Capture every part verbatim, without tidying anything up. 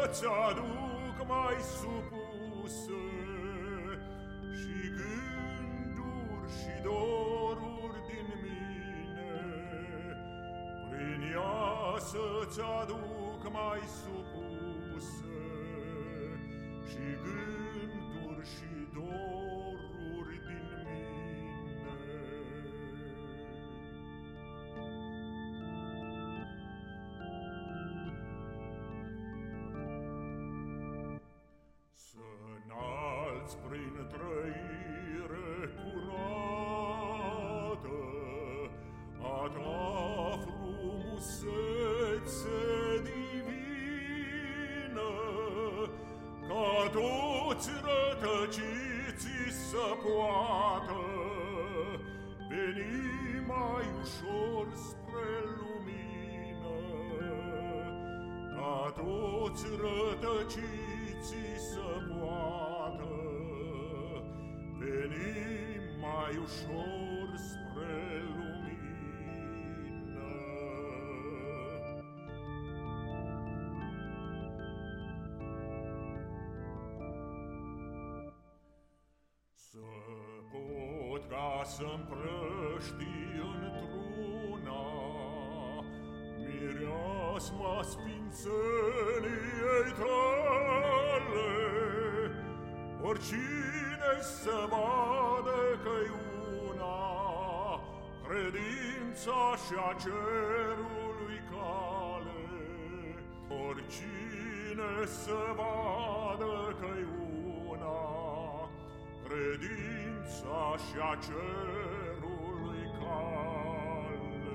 să-ți aduc mai supuse și gânduri și doruri din mine, prin ea să-ți aduc mai supuse și gânduri și doruri din mine. Să înalți prin trăire curată a ta frumusețe divină, ca toți rătăciții să poată veni mai ușor spre lumină, ca toți rătăciții să poată veni mai ușor spre lumină. Să pot ca să împrăștii într-una mireasma sfințeniei tale, oricine să vadă că-i una credința și-a cerului cale, oricine să vadă că-i una credința și-a cerului cale.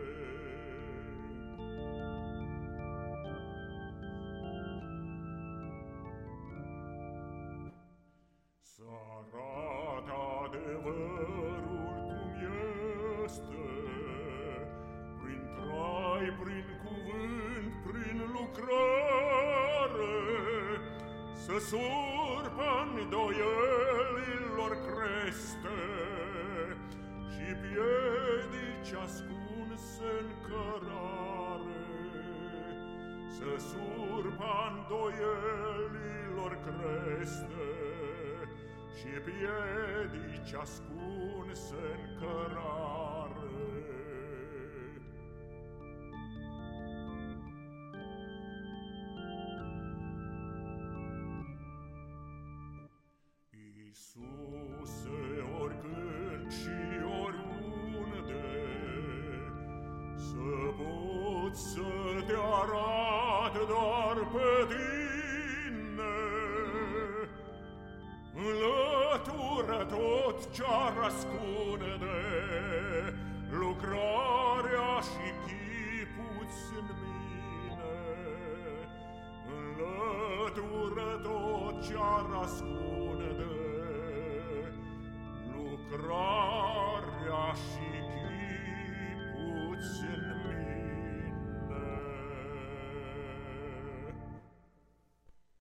Să arată adevărul cum este, prin trai, prin cuvânt, prin lucrare, să surpă îndoielilor creste și piedici ascunse-n cărare, să surpă îndoielilor creste și piedici ascunse-n cărare. Iisuse, oricând și oriunde, să pot să te arat doar pe tine, înlătură tot ce-ar ascunde lucrarea și chipul-ți în mine, înlătură tot ce-ar ascunde